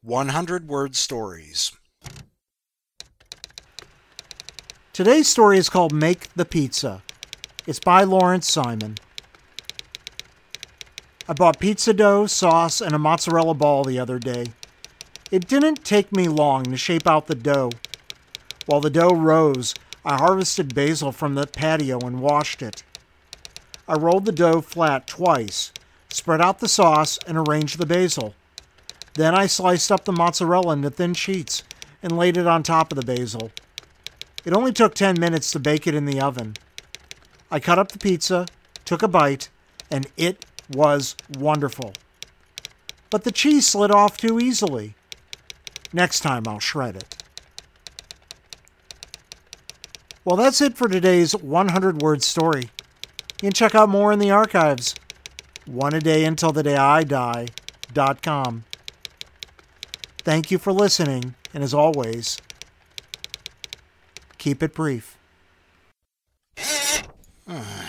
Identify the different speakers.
Speaker 1: 100-word stories.
Speaker 2: Today's story is called Make the Pizza. It's by Lawrence Simon. I bought pizza dough, sauce, and a mozzarella ball the other day. It didn't take me long to shape out the dough. While the dough rose, I harvested basil from the patio and washed it. I rolled the dough flat twice, spread out the sauce, and arranged the basil. Then I sliced up the mozzarella into thin sheets and laid it on top of the basil. It only took 10 minutes to bake it in the oven. I cut up the pizza, took a bite, and it was wonderful. But the cheese slid off too easily. Next time I'll shred it. Well, that's it for today's 100-word story. You can check out more in the archives. oneadayuntilthedayidie.com. Thank you for listening, and as always, keep it brief.